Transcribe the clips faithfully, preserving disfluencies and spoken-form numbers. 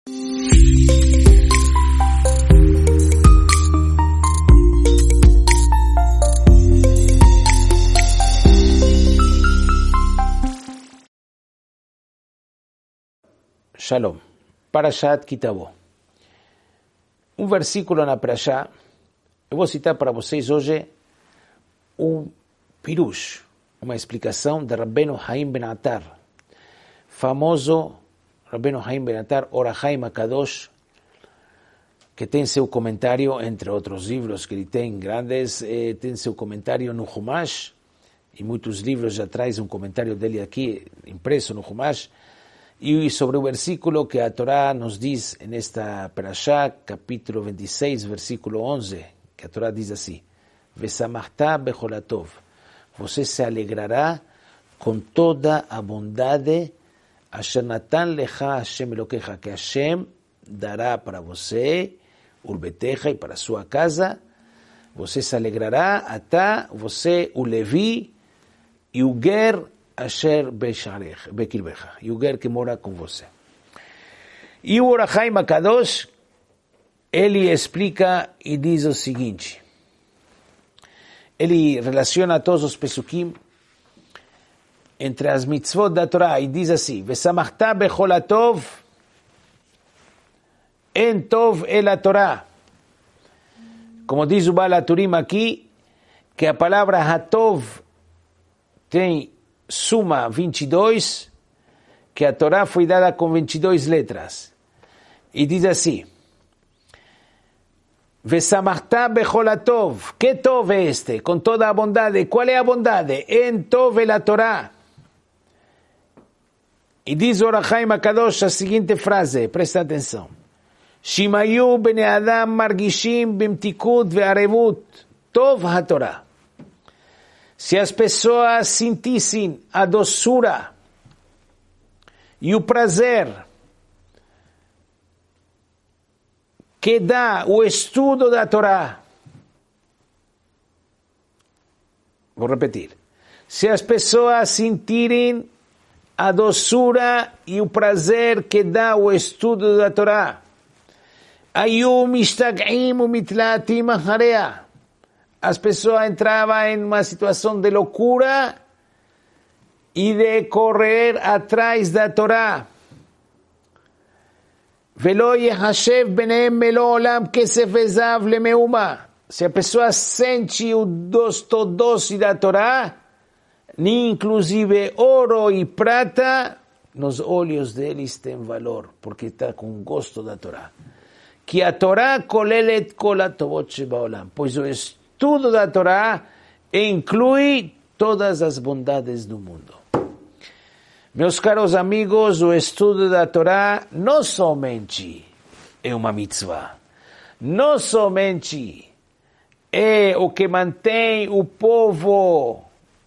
Shalom. Parashat Kitabo. Um versículo na Parashá. Eu vou citar para vocês hoje um pirush, uma explicação de Rabbeinu Haim Ben Attar, famoso Rabbeinu Haim Ben Attar, Or HaChaim HaKadosh, que tem seu comentário, entre outros livros que ele tem grandes, eh, tem seu comentário no Humash, e muitos livros já trazem um comentário dele aqui, impresso no Humash, e sobre o versículo que a Torá nos diz nesta Parashá, capítulo vinte e seis, versículo onze, que a Torá diz assim: Vesamachta becholatov, você se alegrará com toda a bondade, asher natan lecha Hashem Elokecha, que Hashem dará para você, urbeteja, e para sua casa. Você se alegrará, até você, o Levi, e o Ger, Asher Bekirbecha, e o Ger que mora com você. E o Or HaChaim HaKadosh, ele explica e diz o seguinte, ele relaciona todos os pesukim entre as mitzvot da Torá e diz assim: Vesamachta becholatov en tov el a Torá. Como diz o Baal HaTurim aqui, que a palavra hatov tem suma vinte e dois, que a Torá foi dada com vinte e duas letras. E diz assim: Vesamachta becholatov. Que tov é este? Com toda a bondade. Qual é a bondade? En tov el a Torá. E diz o Or HaChaim HaKadosh a seguinte frase, presta atenção: Shimayu bnei Adam margishim bimtikut ve'arevut tov ha-Torah. Se as pessoas sentissem a doçura e o prazer que dá o estudo da Torá, vou repetir, se as pessoas sentirem a doçura e o prazer que dá o estudo da Torá, ayu mishtag'im umitlatim achareh, as pessoas entravam em uma situação de loucura e de correr atrás da Torá. Velo yehashev benehem melo olam kesef vezav lemeuma. Se a pessoa sente o gosto doce da Torá, nem inclusive ouro e prata, nos olhos deles tem valor, porque está com gosto da Torá. Que a Torá kolelet kol hatovot shebaolam, pois o estudo da Torá inclui todas as bondades do mundo. Meus caros amigos, o estudo da Torá não somente é uma mitzvah, não somente é o que mantém o povo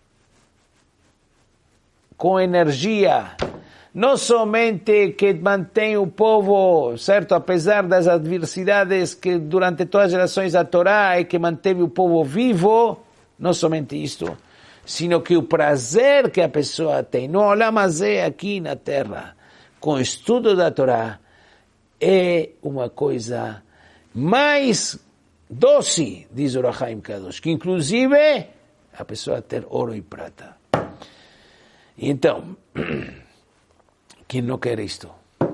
com energia, não somente que mantém o povo, certo, apesar das adversidades que durante todas as gerações a Torá é que manteve o povo vivo, não somente isto, sino que o prazer que a pessoa tem no Olam Hazeh, aqui na Terra, com o estudo da Torá, é uma coisa mais doce, diz o Or HaChaim HaKadosh, que inclusive a pessoa ter ouro e prata. Então, quem não quer isto?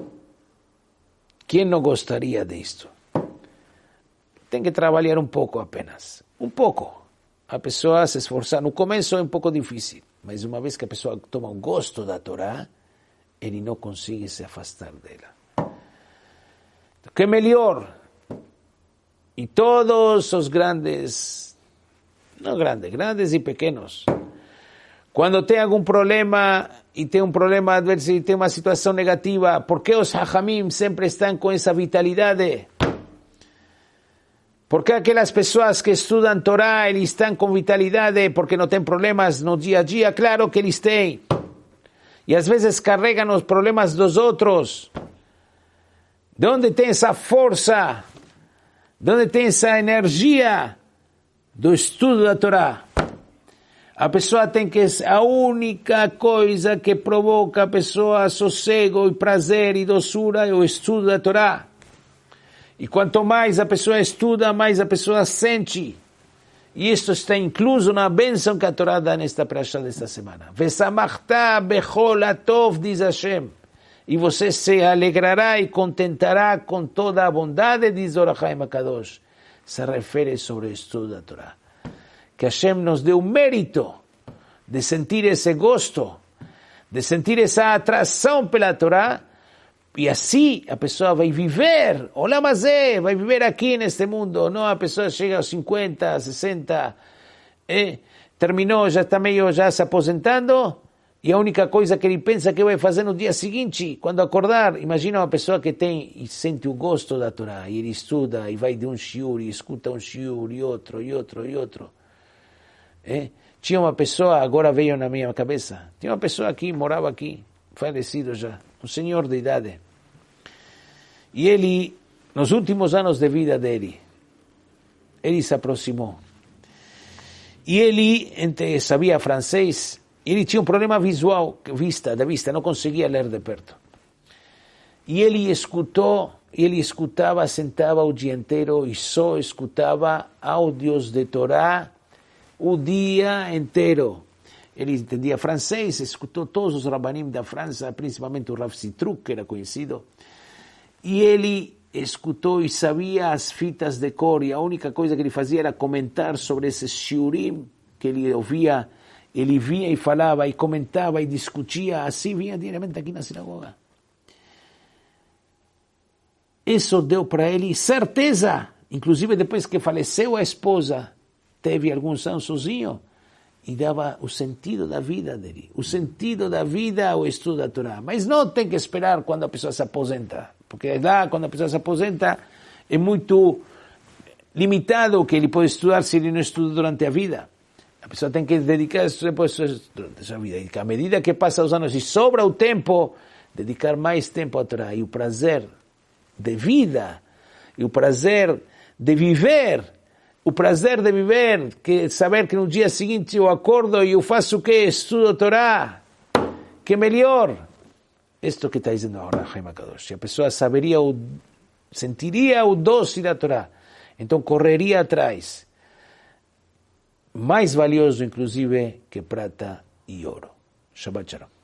Quem não gostaria disto? Tem que trabalhar um pouco apenas. Um pouco. A pessoa se esforçar. No começo é um pouco difícil, mas uma vez que a pessoa toma o gosto da Torá, ele não consegue se afastar dela. Então, que melhor? E todos os grandes, não grandes, grandes e pequenos, quando tem algum problema e tem um problema adverso e tem uma situação negativa, por que os hachamim sempre estão com essa vitalidade? Por que aquelas pessoas que estudam Torá, eles estão com vitalidade porque não têm problemas no dia a dia? Claro que eles têm. E às vezes carregam os problemas dos outros. De onde tem essa força? De onde tem essa energia do estudo da Torá? A pessoa tem que, a única coisa que provoca a pessoa sossego e prazer e doçura é o estudo da Torá. E quanto mais a pessoa estuda, mais a pessoa sente. E isto está incluso na bênção que a Torá dá nesta praxa desta semana. Vesamachta bechol atov, diz Hashem. E você se alegrará e contentará com toda a bondade, diz Or HaChaim HaKadosh. Se refere sobre o estudo da Torá. Que Hashem nos deu o mérito de sentir esse gosto, de sentir essa atração pela Torá, e assim a pessoa vai viver, Olam Hazeh, vai viver aqui neste mundo, não a pessoa chega aos cinquenta, sessenta, eh, terminou, já está meio já se aposentando, e a única coisa que ele pensa que vai fazer no dia seguinte, quando acordar, imagina uma pessoa que tem e sente o gosto da Torá, e ele estuda, e vai de um shiur, e escuta um shiur, e outro, e outro, e outro. Eh? Tinha uma pessoa, agora veio na minha cabeça, tinha uma pessoa aqui, morava aqui, falecido já, um senhor de idade. E ele, nos últimos anos de vida dele, ele se aproximou. E ele entre, sabia francês, ele tinha um problema visual, vista, da vista, não conseguia ler de perto. E ele escutou, ele escutava, sentava o dia inteiro e só escutava áudios de Torá o dia inteiro. Ele entendia francês, escutou todos os rabanim da França, principalmente o Rav Sitruk, que era conhecido, e ele escutou e sabia as fitas de cor, e a única coisa que ele fazia era comentar sobre esses shiurim que ele ouvia, ele vinha e falava, e comentava, e discutia, assim vinha diretamente aqui na sinagoga. Isso deu para ele certeza, inclusive depois que faleceu a esposa, teve alguns anos sozinho, e dava o sentido da vida dele. O sentido da vida ao estudo da Torá. Mas não tem que esperar quando a pessoa se aposenta. Porque lá, quando a pessoa se aposenta, é muito limitado o que ele pode estudar se ele não estuda durante a vida. A pessoa tem que dedicar a estudar durante a sua vida. E à medida que passa os anos e sobra o tempo, dedicar mais tempo à Torá. E o prazer de vida, e o prazer de viver, o prazer de viver, que saber que no dia seguinte eu acordo e eu faço o que? Estudo a Torá. Que melhor. Isto que está dizendo agora Chaim HaKadosh. A pessoa saberia, o, sentiria o doce da Torá. Então correria atrás. Mais valioso, inclusive, que prata e ouro. Shabbat Shalom.